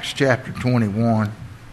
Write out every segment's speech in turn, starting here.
Acts chapter 21.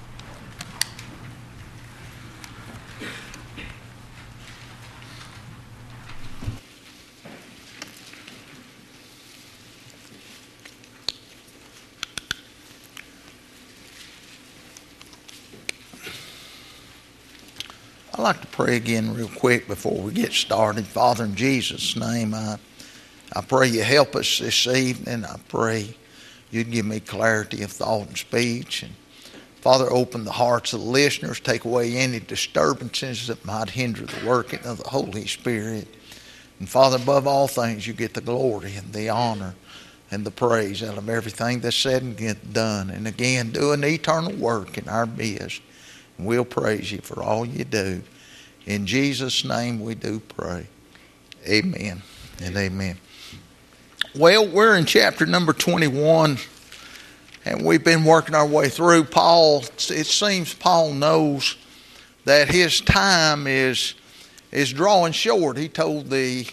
I'd like to pray again real quick before we get started. Father, in Jesus' name, I pray you help us this evening. I pray you'd give me clarity of thought and speech. And Father, open the hearts of the listeners. Take away any disturbances that might hinder the working of the Holy Spirit. And Father, above all things, you get the glory and the honor and the praise out of everything that's said and get done. And again, do an eternal work in our midst. And we'll praise you for all you do. In Jesus' name we do pray. Amen and amen. Well, we're in chapter number 21, and we've been working our way through. It seems Paul knows that his time is drawing short. He told those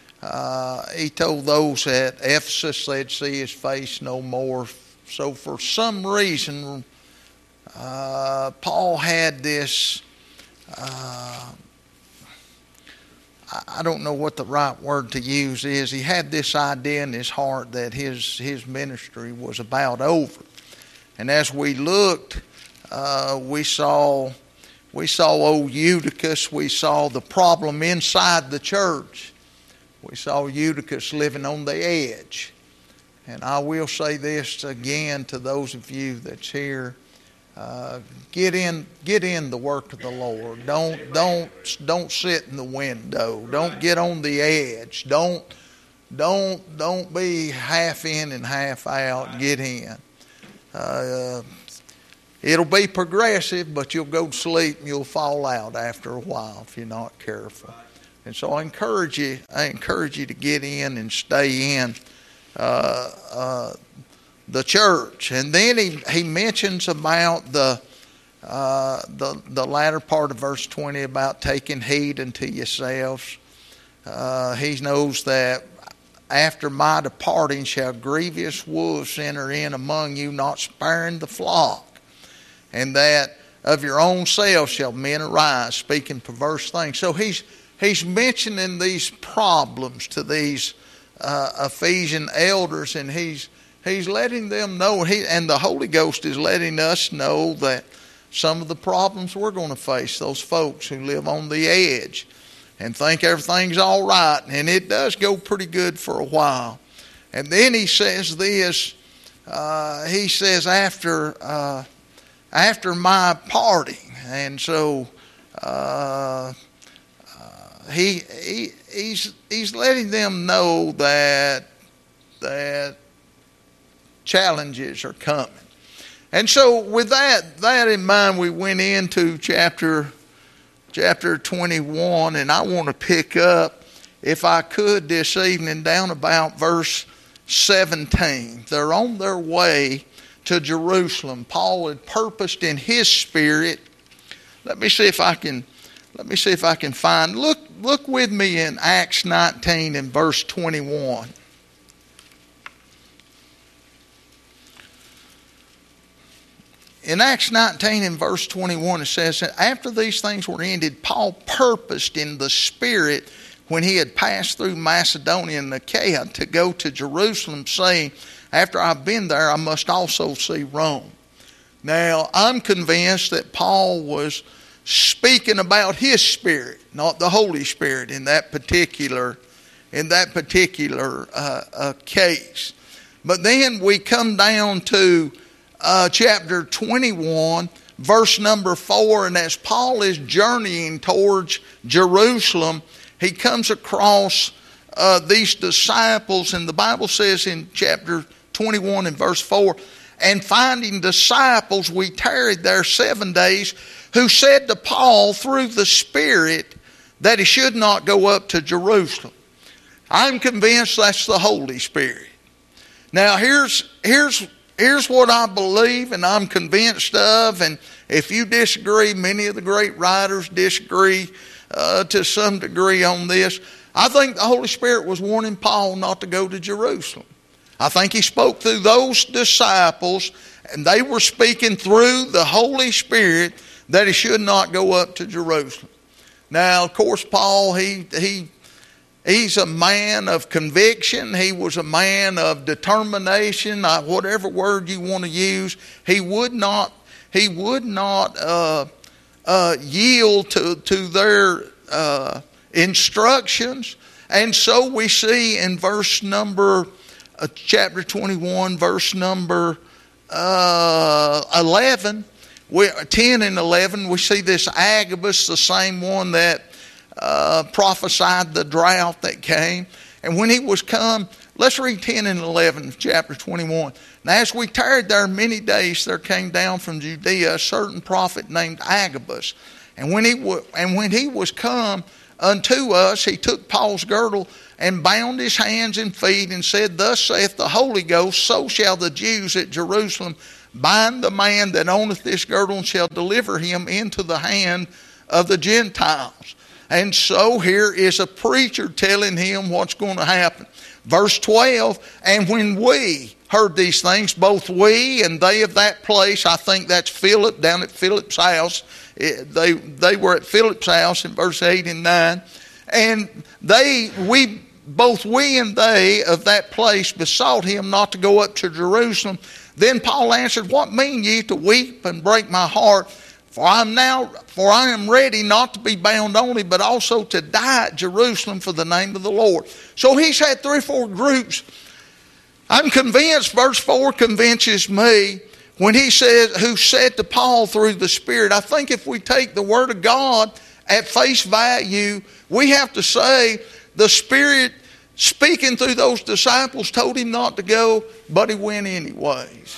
at Ephesus they'd see his face no more. So for some reason, Paul had this, I don't know what the right word to use is. He had this idea in his heart that his ministry was about over. And as we looked, we saw old Eutychus. We saw the problem inside the church. We saw Eutychus living on the edge. And I will say this again to those of you that's here. Get in the work of the Lord. Don't sit in the window. Don't get on the edge. Don't be half in and half out. Get in. It'll be progressive, but you'll go to sleep and you'll fall out after a while if you're not careful. And so I encourage you to get in and stay in the church. And then he mentions about the latter part of verse 20 about taking heed unto yourselves. He knows that after my departing shall grievous wolves enter in among you, not sparing the flock, and that of your own selves shall men arise, speaking perverse things. So he's mentioning these problems to these Ephesian elders, and he's letting them know, and the Holy Ghost is letting us know that some of the problems we're going to face, those folks who live on the edge and think everything's all right, and it does go pretty good for a while. And then he says this, he says after my parting, and so he's letting them know that challenges are coming. And so with that in mind, we went into chapter 21, and I want to pick up, if I could this evening, down about verse 17. They're on their way to Jerusalem. Paul had purposed in his spirit. Let me see if I can find. Look with me in Acts 19 and verse 21. In Acts 19 and verse 21, it says, after these things were ended, Paul purposed in the Spirit, when he had passed through Macedonia and Achaia, to go to Jerusalem, saying, after I've been there, I must also see Rome. Now, I'm convinced that Paul was speaking about his spirit, not the Holy Spirit in that particular case. But then we come down to chapter 21, verse number 4, and as Paul is journeying towards Jerusalem, he comes across these disciples, and the Bible says in chapter 21 and verse 4, and finding disciples, we tarried there 7 days, who said to Paul through the Spirit that he should not go up to Jerusalem. I'm convinced that's the Holy Spirit. Now here's what I believe and I'm convinced of, and if you disagree, many of the great writers disagree to some degree on this. I think the Holy Spirit was warning Paul not to go to Jerusalem. I think he spoke through those disciples and they were speaking through the Holy Spirit that he should not go up to Jerusalem. Now, of course, Paul, he's a man of conviction. He was a man of determination, whatever word you want to use. He would not yield to their instructions. And so we see in verse number, chapter 21, verse number 11, 10 and 11, we see this Agabus, the same one that prophesied the drought that came. And when he was come, let's read 10 and 11 of chapter 21. Now as we tarried there many days, there came down from Judea a certain prophet named Agabus. And when he was come unto us, he took Paul's girdle and bound his hands and feet and said, Thus saith the Holy Ghost, so shall the Jews at Jerusalem bind the man that owneth this girdle and shall deliver him into the hand of the Gentiles. And so here is a preacher telling him what's going to happen. Verse 12, and when we heard these things, both we and they of that place, I think that's Philip, down at Philip's house. They were at Philip's house in verse 8 and 9. And both we and they of that place besought him not to go up to Jerusalem. Then Paul answered, What mean ye to weep and break my heart? For I am ready not to be bound only, but also to die at Jerusalem for the name of the Lord. So he's had 3 or 4 groups. I'm convinced, verse 4 convinces me, when he says, who said to Paul through the Spirit. I think if we take the Word of God at face value, we have to say the Spirit speaking through those disciples told him not to go, but he went anyways.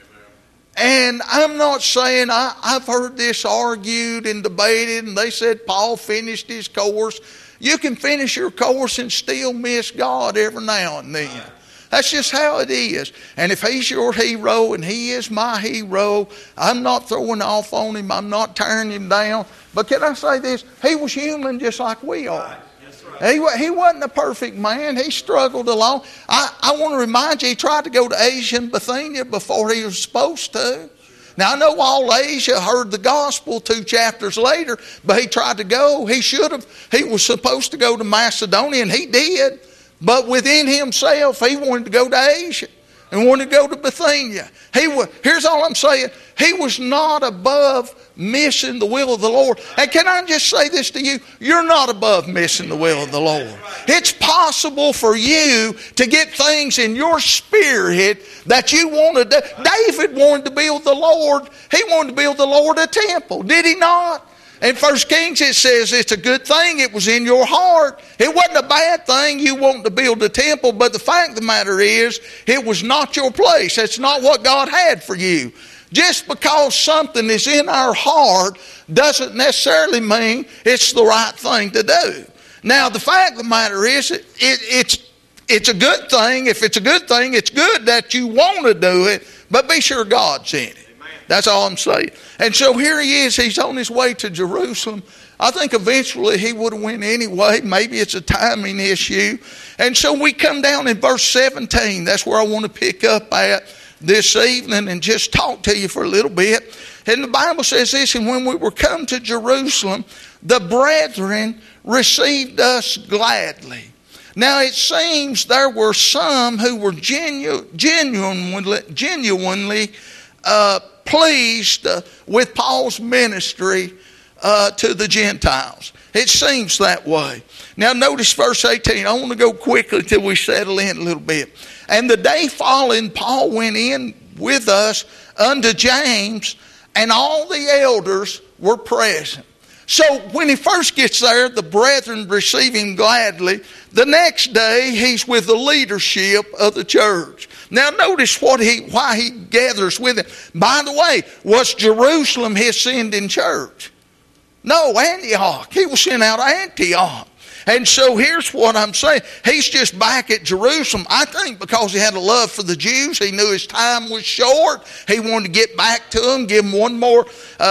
And I'm not saying, I've heard this argued and debated, and they said Paul finished his course. You can finish your course and still miss God every now and then. That's just how it is. And if he's your hero and he is my hero, I'm not throwing off on him. I'm not tearing him down. But can I say this? He was human just like we are. He wasn't a perfect man. He struggled along. I want to remind you, he tried to go to Asia and Bithynia before he was supposed to. Now, I know all Asia heard the gospel 2 chapters later, but he tried to go. He should have. He was supposed to go to Macedonia, and he did. But within himself, he wanted to go to Asia and wanted to go to Bithynia. Here's all I'm saying. He was not above missing the will of the Lord. And can I just say this to you? You're not above missing the will of the Lord. It's possible for you to get things in your spirit that you want to do. David wanted to build the Lord. He wanted to build the Lord a temple. Did he not? In 1 Kings it says it's a good thing. It was in your heart. It wasn't a bad thing you wanting to build a temple. But the fact of the matter is, it was not your place. That's not what God had for you. Just because something is in our heart doesn't necessarily mean it's the right thing to do. Now, the fact of the matter is, it's a good thing. If it's a good thing, it's good that you want to do it, but be sure God's in it. That's all I'm saying. And so here he is. He's on his way to Jerusalem. I think eventually he would have went anyway. Maybe it's a timing issue. And so we come down in verse 17. That's where I want to pick up at this evening and just talk to you for a little bit. And the Bible says this, and when we were come to Jerusalem, the brethren received us gladly. Now it seems there were some who were genuinely pleased with Paul's ministry to the Gentiles. It seems that way. Now notice verse 18. I want to go quickly till we settle in a little bit. And the day following, Paul went in with us unto James, and all the elders were present. So when he first gets there, the brethren receive him gladly. The next day, he's with the leadership of the church. Now notice why he gathers with them. By the way, was Jerusalem his sending church? No, Antioch. He was sent out of Antioch. And so here's what I'm saying. He's just back at Jerusalem. I think because he had a love for the Jews. He knew his time was short. He wanted to get back to them, give them one more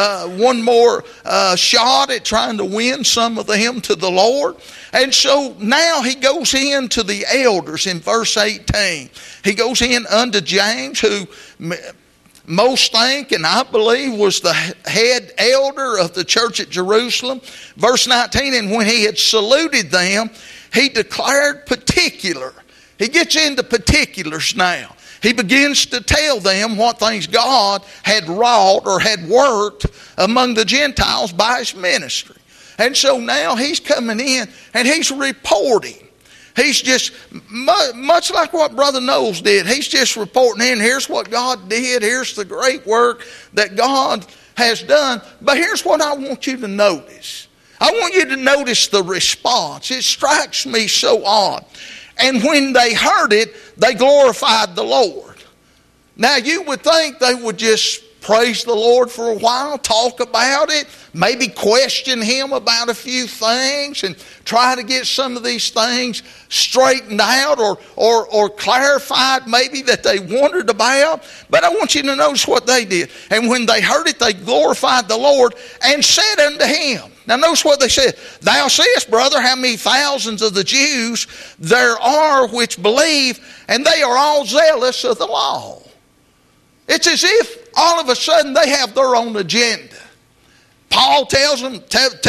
shot at trying to win some of them to the Lord. And so now he goes in to the elders in verse 18. He goes in unto James, who most think, and I believe, was the head elder of the church at Jerusalem. Verse 19, and when he had saluted them, he declared particular. He gets into particulars now. He begins to tell them what things God had wrought or had worked among the Gentiles by his ministry. And so now he's coming in and he's reporting. He's just, much like what Brother Knowles did, he's just reporting in, here's what God did, here's the great work that God has done. But here's what I want you to notice. I want you to notice the response. It strikes me so odd. And when they heard it, they glorified the Lord. Now you would think they would just praise the Lord for a while, talk about it, maybe question Him about a few things and try to get some of these things straightened out or clarified maybe that they wondered about. But I want you to notice what they did. And when they heard it, they glorified the Lord and said unto Him. Now notice what they said. Thou seest, brother, how many thousands of the Jews there are which believe, and they are all zealous of the law. It's as if all of a sudden they have their own agenda. Paul tells them,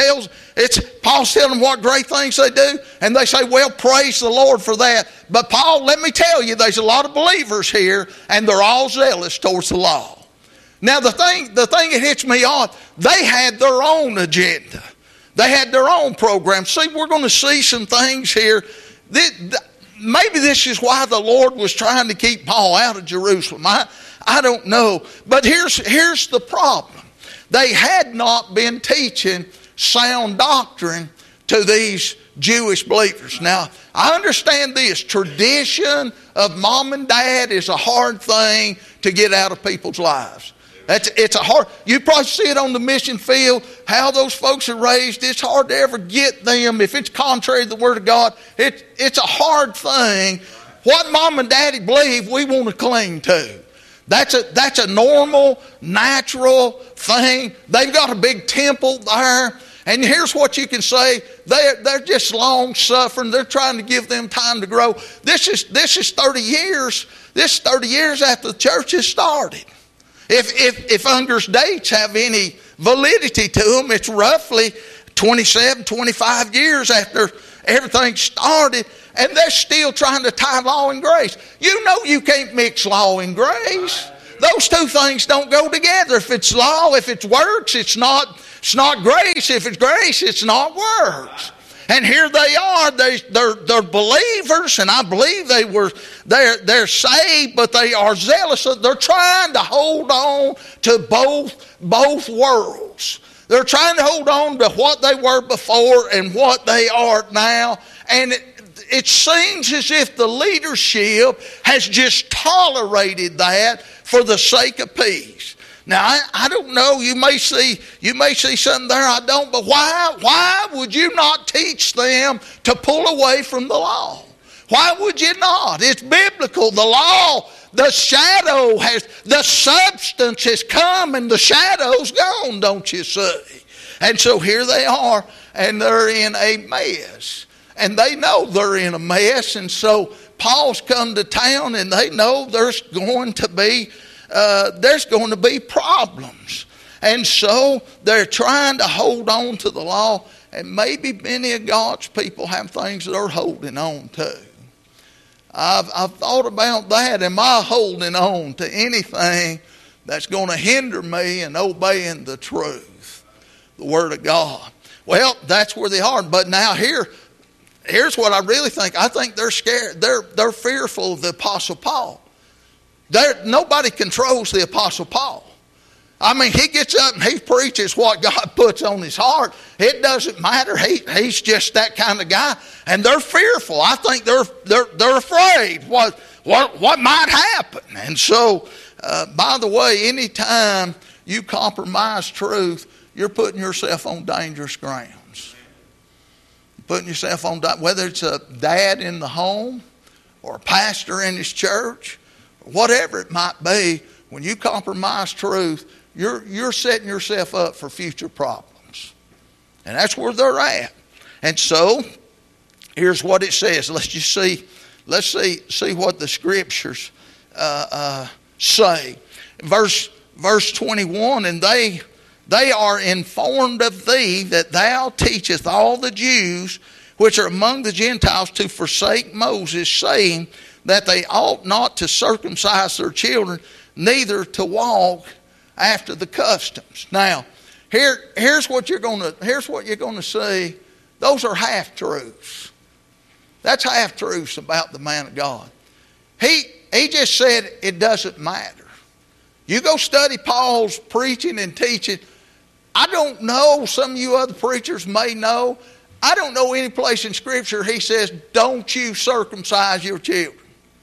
Paul's telling them what great things they do, and they say, well, praise the Lord for that. But Paul, let me tell you, there's a lot of believers here, and they're all zealous towards the law. Now the thing that hits me on, they had their own agenda. They had their own program. See, we're going to see some things here. Maybe this is why the Lord was trying to keep Paul out of Jerusalem. I don't know. But here's the problem. They had not been teaching sound doctrine to these Jewish believers. Now, I understand this. Tradition of mom and dad is a hard thing to get out of people's lives. It's a hard. You probably see it on the mission field, how those folks are raised. It's hard to ever get them. If it's contrary to the Word of God, it's a hard thing. What mom and daddy believe, we want to cling to. That's a normal, natural thing. They've got a big temple there. And here's what you can say. They're just long-suffering. They're trying to give them time to grow. This is 30 years. This is 30 years after the church has started. If Unger's dates have any validity to them, it's roughly 27, 25 years after everything started, and they're still trying to tie law and grace. You know you can't mix law and grace. Those two things don't go together. If it's law, if it's works, it's not grace. If it's grace, it's not works. And here they are. They're believers, and I believe they're saved, but they are zealous. They're trying to hold on to both worlds. They're trying to hold on to what they were before and what they are now. And it seems as if the leadership has just tolerated that for the sake of peace. Now, I don't know, you may see something there I don't, but why would you not teach them to pull away from the law? Why would you not? It's biblical. The law, the shadow the substance has come and the shadow's gone, don't you see? And so here they are, and they're in a mess. And they know they're in a mess, and so Paul's come to town, and they know there's going to be problems. And so they're trying to hold on to the law, and maybe many of God's people have things they're holding on to. I've thought about that. Am I holding on to anything that's going to hinder me in obeying the truth, the Word of God? Well, that's where they are. But now here's what I really think. I think they're scared. They're fearful of the Apostle Paul. Nobody controls the Apostle Paul. I mean, he gets up and he preaches what God puts on his heart. It doesn't matter. He's just that kind of guy, and they're fearful. I think they're afraid what might happen. And so, by the way, anytime you compromise truth, you're putting yourself on dangerous grounds. Putting yourself on, whether it's a dad in the home or a pastor in his church, whatever it might be, when you compromise truth, you're setting yourself up for future problems. And that's where they're at. And so, here's what it says. Let's see what the scriptures say. Verse 21, and they are informed of thee that thou teachest all the Jews which are among the Gentiles to forsake Moses, saying that they ought not to circumcise their children, neither to walk after the customs. Now, here's what you're going to see. Those are half truths. That's half truths about the man of God. He just said it doesn't matter. You go study Paul's preaching and teaching. I don't know, some of you other preachers may know, I don't know any place in Scripture he says, don't you circumcise your children.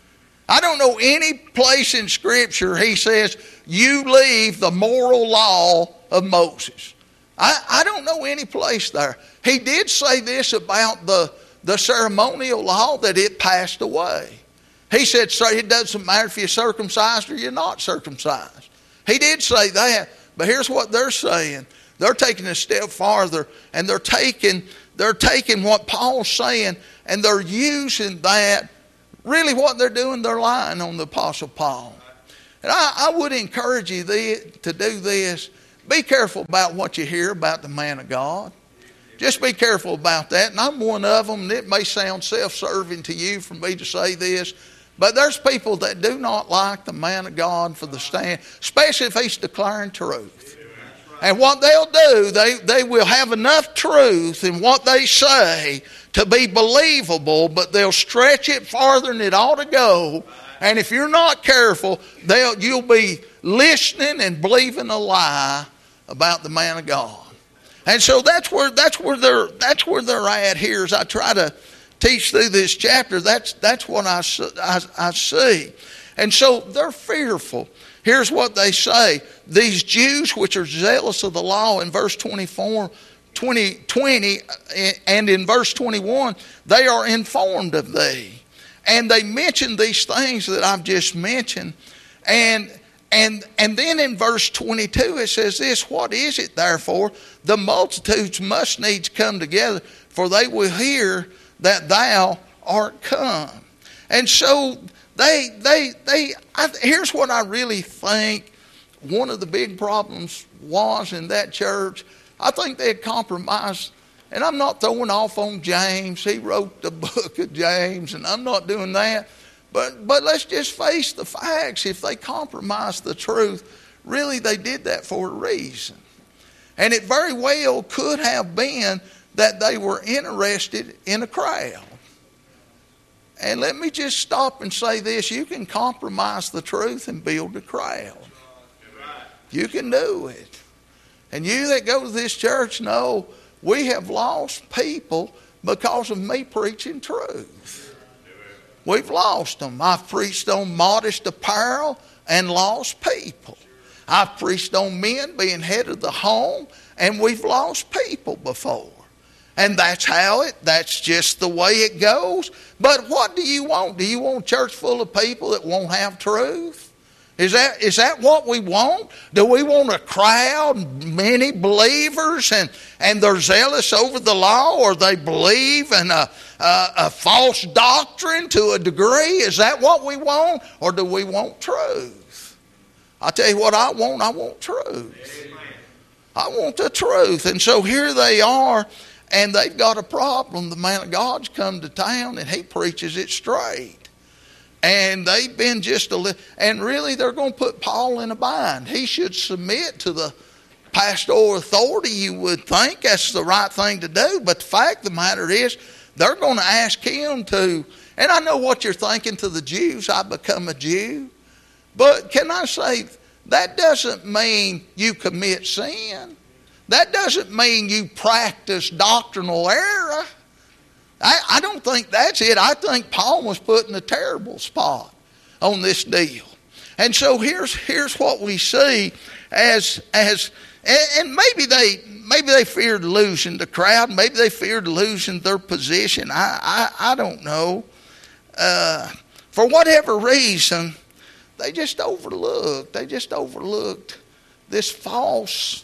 I don't know any place in Scripture he says, you leave the moral law of Moses. I don't know any place there. He did say this about the ceremonial law, that it passed away. He said, so it doesn't matter if you're circumcised or you're not circumcised. He did say that, but here's what they're saying. They're taking a step farther, and they're taking what Paul's saying, and they're using that. Really what they're doing, they're lying on the Apostle Paul. And I would encourage you to do this. Be careful about what you hear about the man of God. Just be careful about that. And I'm one of them, and it may sound self-serving to you for me to say this, but there's people that do not like the man of God for the stand, especially if he's declaring truth. And what they'll do, they will have enough truth in what they say to be believable, but they'll stretch it farther than it ought to go. And if you're not careful, you'll be listening and believing a lie about the man of God. And so that's where they're at here as I try to teach through this chapter. That's what I see. And so they're fearful. Here's what they say. These Jews which are zealous of the law, in verse 20, and in verse 21, they are informed of thee. And they mention these things that I've just mentioned. And then in verse 22 it says this, what is it therefore? The multitudes must needs come together, for they will hear that thou art come. And so here's what I really think one of the big problems was in that church. I think they had compromised, and I'm not throwing off on James. He wrote the book of James, and I'm not doing that. But let's just face the facts. If they compromised the truth, really they did that for a reason. And it very well could have been that they were interested in a crowd. And let me just stop and say this. You can compromise the truth and build a crowd. You can do it. And you that go to this church know we have lost people because of me preaching truth. We've lost them. I've preached on modest apparel and lost people. I've preached on men being head of the home, and we've lost people before. And that's just the way it goes. But what do you want? Do you want a church full of people that won't have truth? Is that what we want? Do we want a crowd, many believers, and they're zealous over the law, or they believe in a false doctrine to a degree? Is that what we want? Or do we want truth? I'll tell you what I want. I want truth. I want the truth. And so here they are, and they've got a problem. The man of God's come to town, and he preaches it straight. And they've been just and really they're going to put Paul in a bind. He should submit to the pastoral authority. You would think that's the right thing to do. But the fact of the matter is, they're going to ask him to, and I know what you're thinking to the Jews, I become a Jew. But can I say, that doesn't mean you commit sin. That doesn't mean you practice doctrinal error. I don't think that's it. I think Paul was put in a terrible spot on this deal. And so here's what we see as and maybe they feared losing the crowd. Maybe they feared losing their position. I don't know. For whatever reason, they just overlooked this false,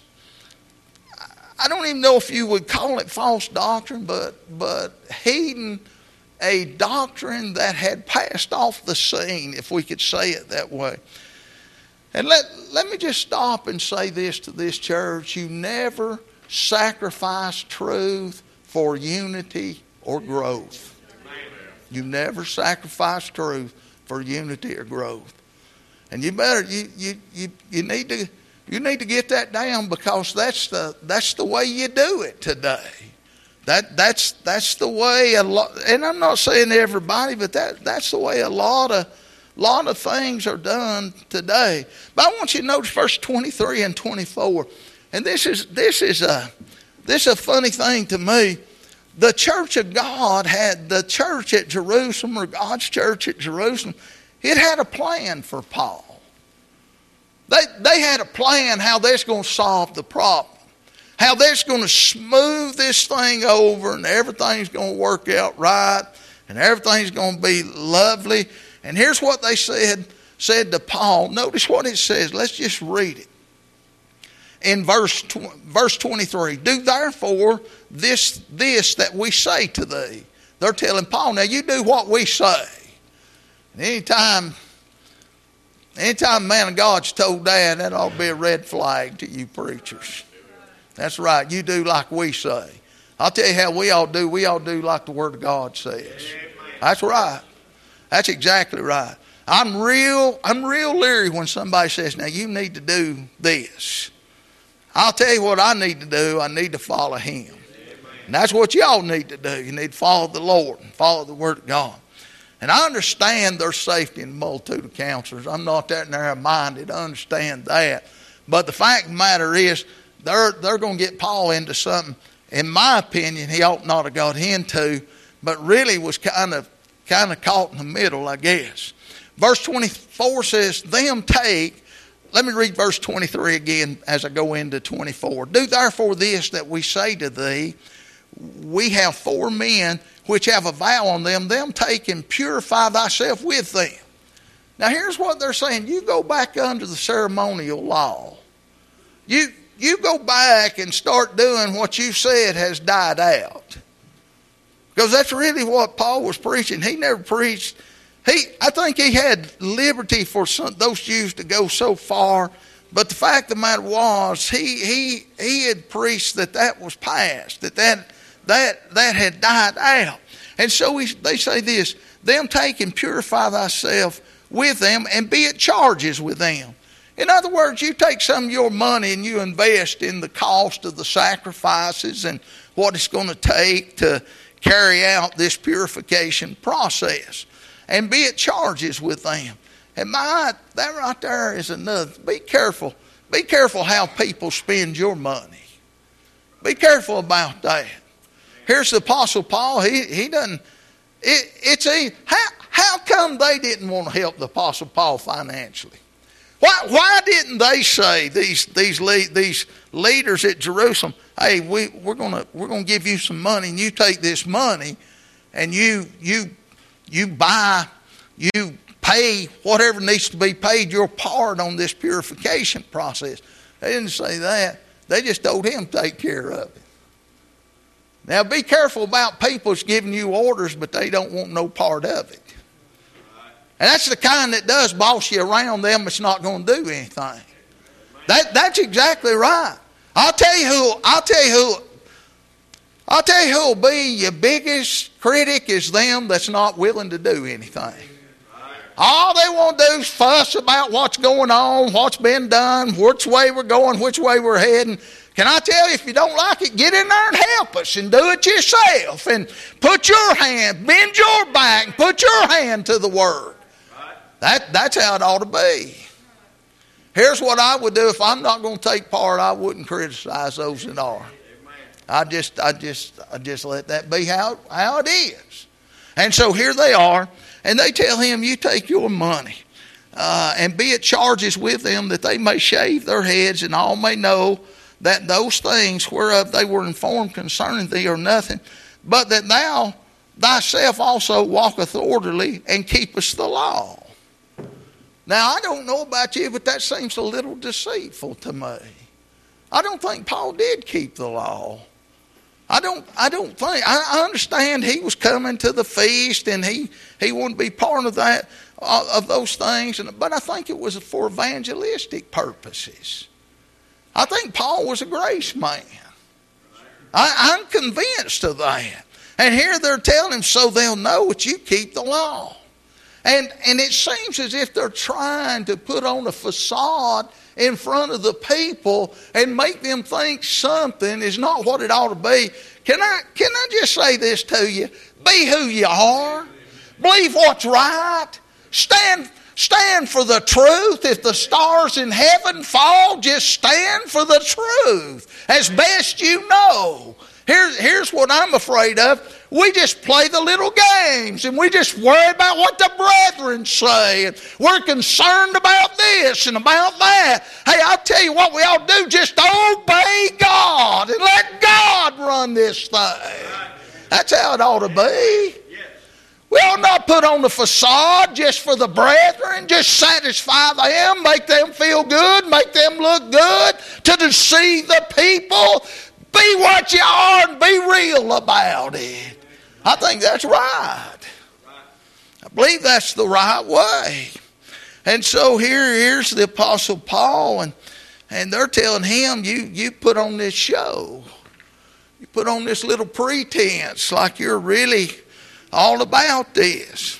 I don't even know if you would call it false doctrine, but heeding a doctrine that had passed off the scene, if we could say it that way. And let me just stop and say this to this church. You never sacrifice truth for unity or growth. You never sacrifice truth for unity or growth. And you need to get that down, because that's the way you do it today. That's the way a lot, and I'm not saying everybody, but that's the way a lot of things are done today. But I want you to notice verse 23 and 24. And this is a funny thing to me. The church of God had, the church at Jerusalem, or God's church at Jerusalem, it had a plan for Paul. They had a plan how they're going to solve the problem. How they're going to smooth this thing over, and everything's going to work out right, and everything's going to be lovely. And here's what they said to Paul. Notice what it says. Let's just read it. In verse 23, do therefore this that we say to thee. They're telling Paul, now you do what we say. And anytime a man of God's told that ought to be a red flag to you preachers. That's right. You do like we say. I'll tell you how we all do. We all do like the Word of God says. That's right. That's exactly right. I'm real leery when somebody says, now you need to do this. I'll tell you what I need to do. I need to follow Him. And that's what y'all need to do. You need to follow the Lord and follow the Word of God. And I understand there's safety in the multitude of counselors. I'm not that narrow-minded. I understand that. But the fact of the matter is, they're going to get Paul into something, in my opinion, he ought not have got into, but really was kind of caught in the middle, I guess. Verse 24 says, them take, let me read verse 23 again as I go into 24. Do therefore this that we say to thee, we have 4 men which have a vow on them take and purify thyself with them. Now here's what they're saying. You go back under the ceremonial law. You go back and start doing what you said has died out. Because that's really what Paul was preaching. He never preached. I think he had liberty for those Jews to go so far. But the fact of the matter was, he had preached that was past, that had died out. And so they say this, them take and purify thyself with them, and be at charges with them. In other words, you take some of your money and you invest in the cost of the sacrifices and what it's going to take to carry out this purification process. And be at charges with them. And that right there is another. Be careful. Be careful how people spend your money. Be careful about that. Here's the Apostle Paul. He doesn't. How come they didn't want to help the Apostle Paul financially? Why didn't they say, these leaders at Jerusalem, hey, we're gonna give you some money, and you take this money and you pay whatever needs to be paid, your part on this purification process. They didn't say that. They just told him to take care of it. Now be careful about people's giving you orders, but they don't want no part of it. And that's the kind that does boss you around them. It's not going to do anything. That's exactly right. I'll tell you who'll be your biggest critic is them that's not willing to do anything. All they want to do is fuss about what's going on, what's been done, which way we're going, which way we're heading. Can I tell you, if you don't like it, get in there and help us and do it yourself. And put your hand, bend your back, and put your hand to the Word. That's how it ought to be. Here's what I would do if I'm not going to take part. I wouldn't criticize those that are. I just let that be how it is. And so here they are, and they tell him, you take your money and be at charges with them, that they may shave their heads, and all may know that those things whereof they were informed concerning thee are nothing, but that thou thyself also walketh orderly and keepest the law. Now, I don't know about you, but that seems a little deceitful to me. I don't think Paul did keep the law. I don't think, I understand he was coming to the feast and he wanted to be part of that, of those things, but I think it was for evangelistic purposes. I think Paul was a grace man. I'm convinced of that. And here they're telling him, so they'll know that you keep the law. And it seems as if they're trying to put on a facade in front of the people and make them think something is not what it ought to be. Can I just say this to you? Be who you are. Believe what's right. Stand for the truth. If the stars in heaven fall, just stand for the truth as best you know. Here's what I'm afraid of. We just play the little games and we just worry about what the brethren say. And we're concerned about this and about that. Hey, I'll tell you what we ought to do. Just obey God and let God run this thing. That's how it ought to be. We ought not put on the facade just for the brethren, just satisfy them, make them feel good, make them look good, to deceive the people. Be what you are and be real about it. I think that's right. I believe that's the right way. And so here's the Apostle Paul, and they're telling him, you put on this show. You put on this little pretense like you're really all about this.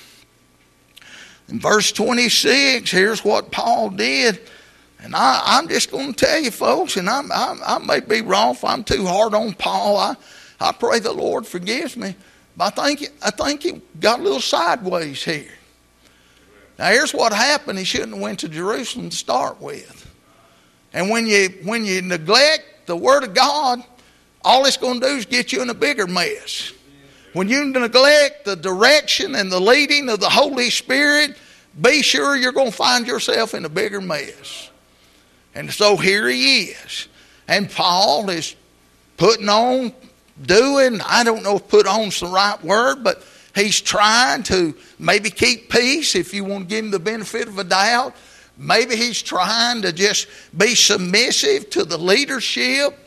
In verse 26, here's what Paul did. And I'm just going to tell you, folks, and I may be wrong if I'm too hard on Paul. I pray the Lord forgives me. But I think he got a little sideways here. Now here's what happened. He shouldn't have went to Jerusalem to start with. And when you neglect the Word of God, all it's going to do is get you in a bigger mess. When you neglect the direction and the leading of the Holy Spirit, be sure you're going to find yourself in a bigger mess. And so here he is. And Paul is putting on, doing, I don't know if put on's the right word, but he's trying to maybe keep peace, if you want to give him the benefit of a doubt. Maybe he's trying to just be submissive to the leadership.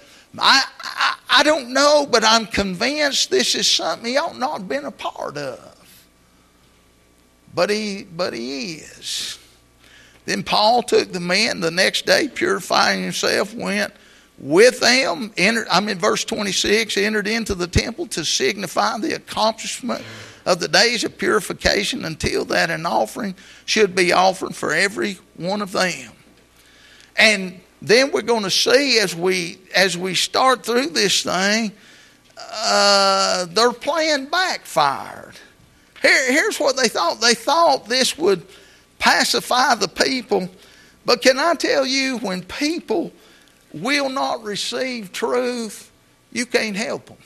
I don't know, but I'm convinced this is something he ought not have been a part of. But he is. Then Paul took the men the next day, purifying himself, went with them, verse 26, entered into the temple to signify the accomplishment of the days of purification, until that an offering should be offered for every one of them. And then we're going to see as we start through this thing, their plan backfired. Here's what they thought. They thought this would pacify the people. But can I tell you, when people will not receive truth, you can't help them.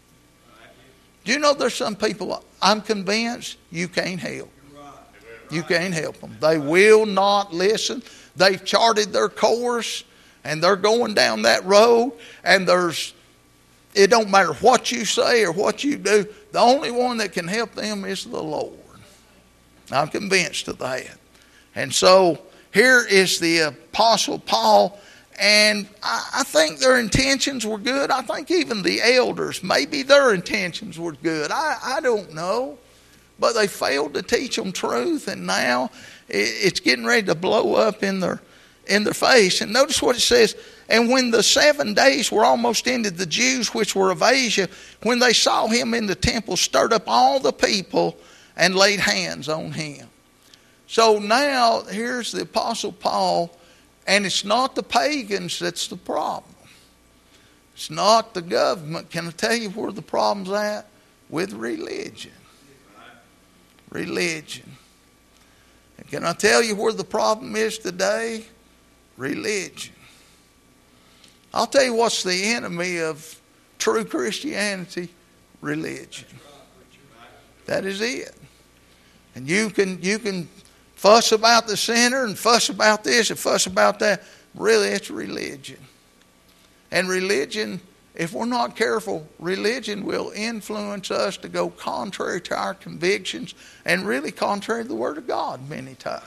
Do you know there's some people, I'm convinced, you can't help. You can't help them. They will not listen. They've charted their course and they're going down that road, and it don't matter what you say or what you do. The only one that can help them is the Lord. I'm convinced of that. And so here is the Apostle Paul, and I think their intentions were good. I think even the elders, maybe their intentions were good. I don't know. But they failed to teach them truth, and now it's getting ready to blow up in their face. And notice what it says. And when the 7 days were almost ended, the Jews which were of Asia, when they saw him in the temple, stirred up all the people and laid hands on him. So now here's the Apostle Paul, and it's not the pagans that's the problem. It's not the government. Can I tell you where the problem's at? With religion. Religion. And can I tell you where the problem is today? Religion. I'll tell you what's the enemy of true Christianity. Religion. That is it. And you can fuss about the sinner and fuss about this and fuss about that. Really, it's religion. And religion, if we're not careful, religion will influence us to go contrary to our convictions and really contrary to the Word of God many times.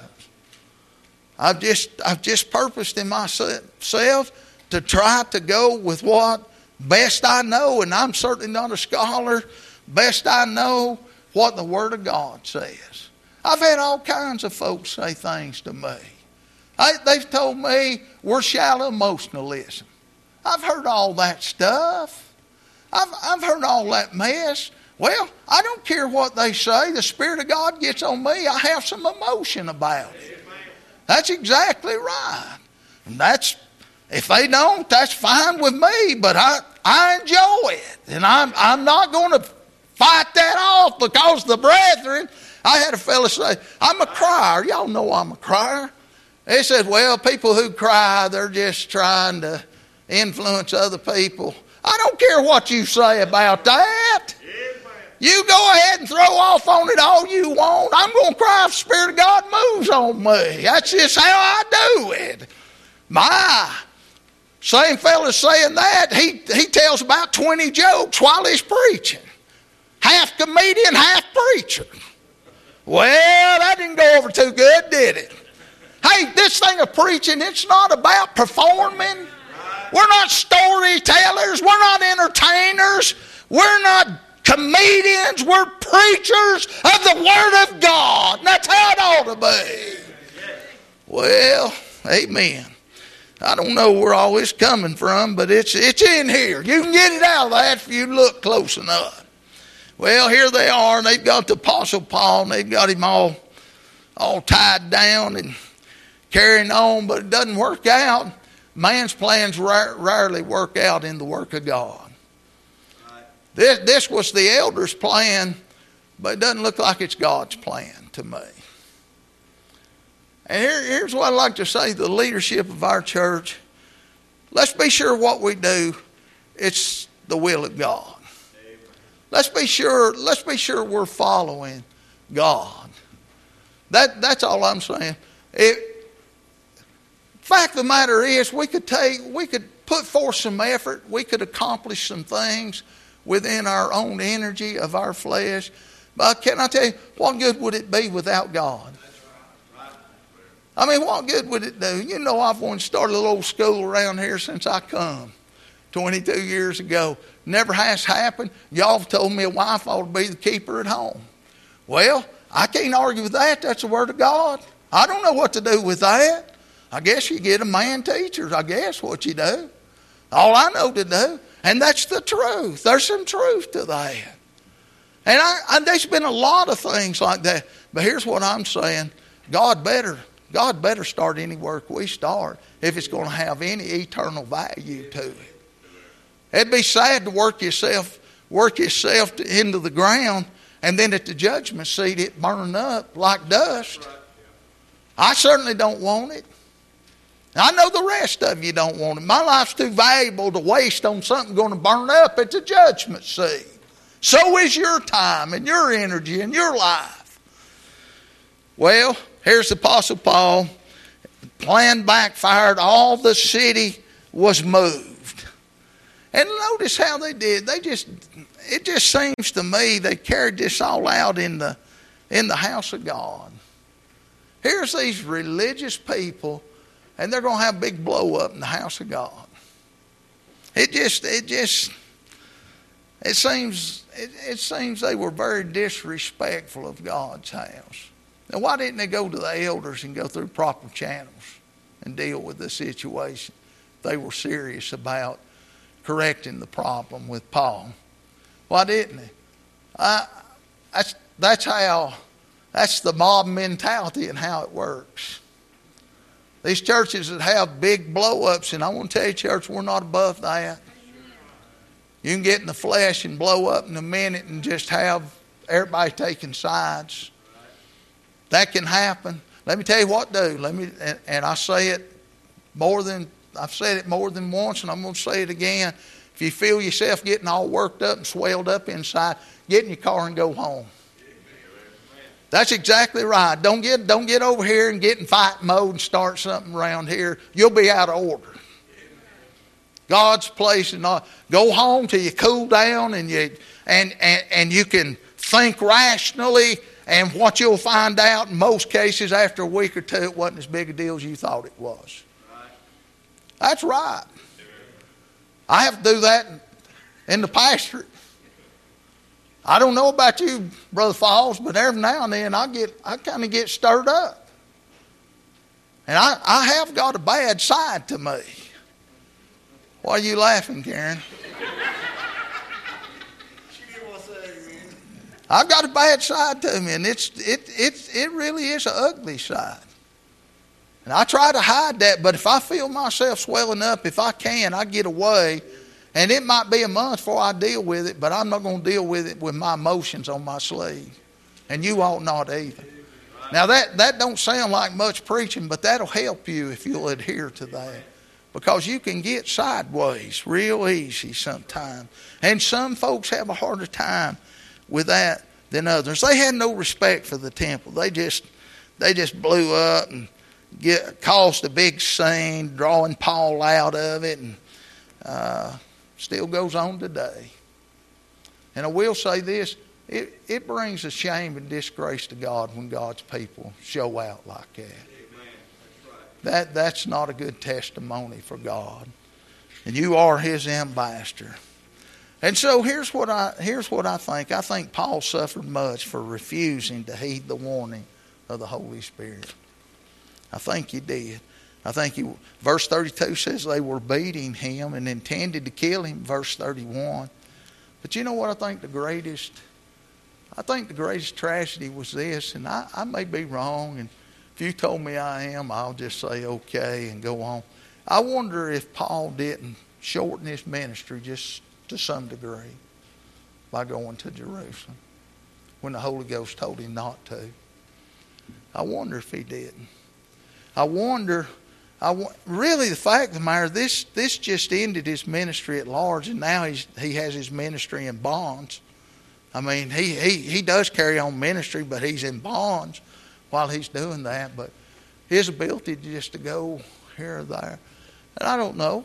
I've just purposed in myself to try to go with what best I know, and I'm certainly not a scholar, best I know what the Word of God says. I've had all kinds of folks say things to me. They've told me we're shallow emotionalism. I've heard all that stuff. I've heard all that mess. Well, I don't care what they say. The Spirit of God gets on me. I have some emotion about it. That's exactly right. And if they don't, that's fine with me. But I enjoy it. And I'm not going to fight that off because the brethren. I had a fellow say, I'm a crier. Y'all know I'm a crier. They said, well, people who cry, they're just trying to influence other people. I don't care what you say about that. You go ahead and throw off on it all you want. I'm going to cry if the Spirit of God moves on me. That's just how I do it. My same fella's saying that. He tells about 20 jokes while he's preaching. Half comedian, half preacher. Well, that didn't go over too good, did it? Hey, this thing of preaching, it's not about performing. We're not storytellers. We're not entertainers. We're not comedians. We're preachers of the Word of God. And that's how it ought to be. Well, amen. I don't know where all this is coming from, but it's in here. You can get it out of that if you look close enough. Well, here they are, and they've got the Apostle Paul, and they've got him all tied down and carrying on, but it doesn't work out. Man's plans rarely work out in the work of God. This was the elders' plan, but it doesn't look like it's God's plan to me. And here's what I'd like to say to the leadership of our church. Let's be sure what we do, it's the will of God. Let's be sure we're following God. That's all I'm saying. Fact of the matter is, we could put forth some effort. We could accomplish some things within our own energy of our flesh. But can I tell you, what good would it be without God? I mean, what good would it do? You know, I've wanted to start a little old school around here since I come 22 years ago. Never has happened. Y'all have told me a wife ought to be the keeper at home. Well, I can't argue with that. That's the Word of God. I don't know what to do with that. I guess you get a man teacher. I guess what you do. All I know to do. And that's the truth. There's some truth to that. And there's been a lot of things like that. But here's what I'm saying. God better start any work we start if it's going to have any eternal value to it. It'd be sad to work yourself into the ground and then at the judgment seat it burn up like dust. I certainly don't want it. I know the rest of you don't want it. My life's too valuable to waste on something going to burn up at the judgment seat. So is your time and your energy and your life. Well, here's the Apostle Paul. The plan backfired. All the city was moved. And notice how they did. It just seems to me they carried this all out in the house of God. Here's these religious people, and they're going to have a big blow up in the house of God. It seems they were very disrespectful of God's house. Now, why didn't they go to the elders and go through proper channels and deal with the situation? They were serious about correcting the problem with Paul. Why didn't they? That's the mob mentality and how it works. These churches that have big blow-ups, and I want to tell you, church, we're not above that. You can get in the flesh and blow up in a minute and just have everybody taking sides. That can happen. Let me tell you what to do. And I say it I've said it more than once, and I'm going to say it again. If you feel yourself getting all worked up and swelled up inside, get in your car and go home. That's exactly right. Don't get over here and get in fight mode and start something around here. You'll be out of order. God's place is not. Go home till you cool down and you can think rationally. And what you'll find out in most cases after a week or two, it wasn't as big a deal as you thought it was. That's right. I have to do that in the pastorate. I don't know about you, Brother Falls, but every now and then I kind of get stirred up. And I have got a bad side to me. Why are you laughing, Karen? I've got a bad side to me, and it really is an ugly side. And I try to hide that, but if I feel myself swelling up, if I can, I get away. And it might be a month before I deal with it, but I'm not going to deal with it with my emotions on my sleeve. And you ought not either. Now that don't sound like much preaching, but that'll help you if you'll adhere to that. Because you can get sideways real easy sometimes. And some folks have a harder time with that than others. They had no respect for the temple. They just blew up and caused a big scene, drawing Paul out of it, and still goes on today. And I will say this, it brings a shame and disgrace to God when God's people show out like that. That's not a good testimony for God. And you are His ambassador. And so here's what I think. I think Paul suffered much for refusing to heed the warning of the Holy Spirit. I think he did. Verse 32 says they were beating him and intended to kill him. Verse 31. But you know what I think the greatest tragedy was this, and I may be wrong, and if you told me I am, I'll just say okay and go on. I wonder if Paul didn't shorten his ministry just to some degree by going to Jerusalem when the Holy Ghost told him not to. I wonder if he didn't. Really, the fact of the matter, this just ended his ministry at large, and now he has his ministry in bonds. I mean, he does carry on ministry, but he's in bonds while he's doing that. But his ability just to go here or there, and I don't know.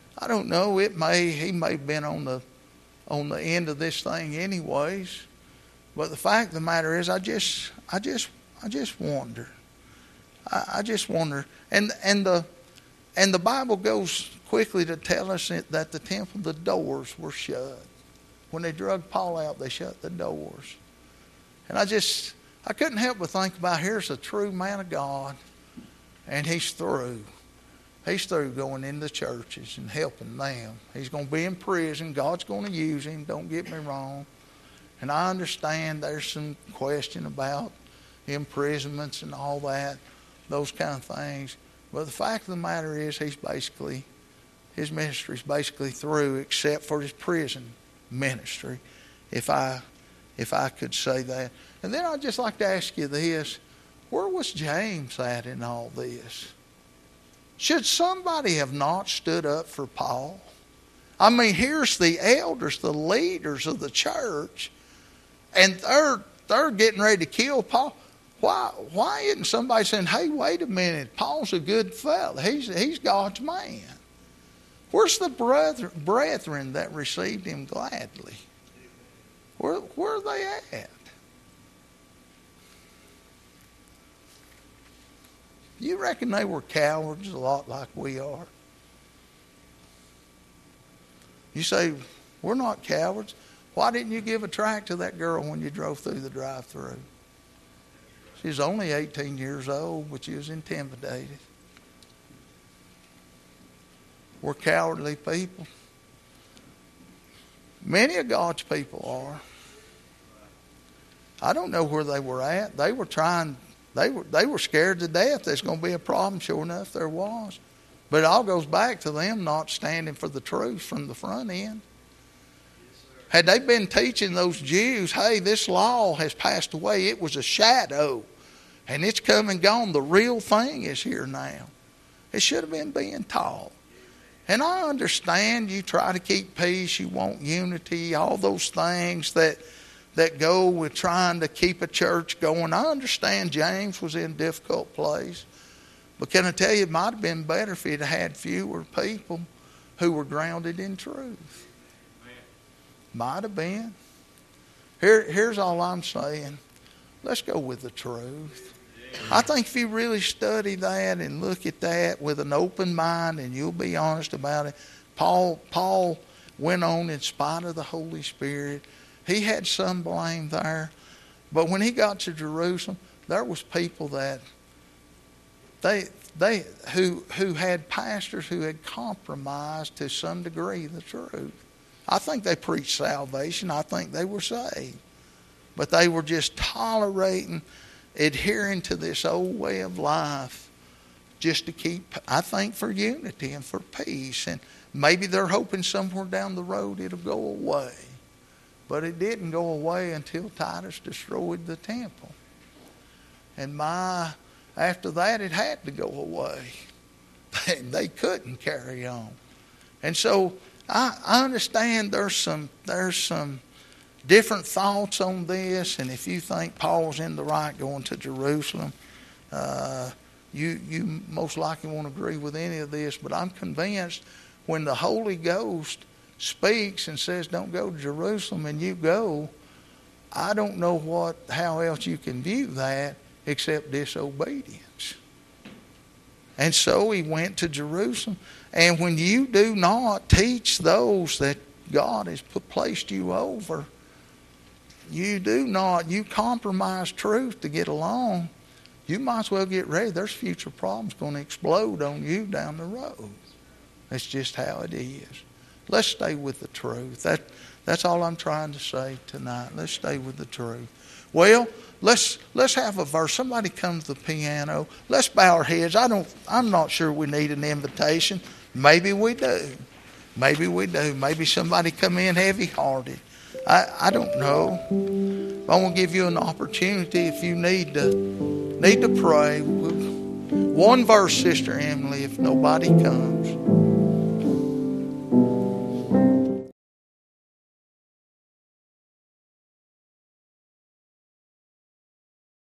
He may have been on the end of this thing anyways. But the fact of the matter is, I just wonder. I just wonder. And the Bible goes quickly to tell us that the temple, the doors were shut. When they drug Paul out, they shut the doors. And I couldn't help but think about, here's a true man of God, and he's through. He's through going into churches and helping them. He's going to be in prison. God's going to use him. Don't get me wrong. And I understand there's some question about imprisonments and all that, those kind of things. But the fact of the matter is, his ministry's basically through, except for his prison ministry, if I could say that. And then I'd just like to ask you this: where was James at in all this? Should somebody have not stood up for Paul? I mean, here's the elders, the leaders of the church, and they're getting ready to kill Paul. Why isn't somebody saying, hey, wait a minute, Paul's a good fella. He's God's man. Where's the brethren that received him gladly? Where are they at? You reckon they were cowards a lot like we are? You say, we're not cowards. Why didn't you give a tract to that girl when you drove through the drive-thru? She was only 18 years old, but she was intimidated. We're cowardly people. Many of God's people are. I don't know where they were at. They were scared to death there's going to be a problem. Sure enough, there was. But it all goes back to them not standing for the truth from the front end. Had they been teaching those Jews, hey, this law has passed away, it was a shadow, and it's come and gone, the real thing is here now. It should have been being taught. And I understand you try to keep peace, you want unity, all those things that go with trying to keep a church going. I understand James was in a difficult place. But can I tell you, it might have been better if he'd had fewer people who were grounded in truth. Might have been. Here's all I'm saying. Let's go with the truth. I think if you really study that and look at that with an open mind and you'll be honest about it, Paul went on in spite of the Holy Spirit. He had some blame there. But when he got to Jerusalem, there was people that who had pastors who had compromised to some degree the truth. I think they preached salvation. I think they were saved. But they were just tolerating, adhering to this old way of life just to keep, I think, for unity and for peace. And maybe they're hoping somewhere down the road it'll go away. But it didn't go away until Titus destroyed the temple. And after that, it had to go away. They couldn't carry on. And so I understand there's some different thoughts on this. And if you think Paul's in the right going to Jerusalem, you most likely won't agree with any of this. But I'm convinced when the Holy Ghost speaks and says don't go to Jerusalem and you go, I don't know how else you can view that except disobedience. And so he went to Jerusalem. And when you do not teach those that God has placed you over, you compromise truth to get along, you might as well get ready. There's future problems going to explode on you down the road. That's just how it is. Let's stay with the truth. That's all I'm trying to say tonight. Let's stay with the truth. Well, let's have a verse. Somebody come to the piano. Let's bow our heads. I'm not sure we need an invitation. Maybe we do. Maybe we do. Maybe somebody come in heavy-hearted. I don't know. I want to give you an opportunity if you need to pray. One verse, Sister Emily, if nobody comes.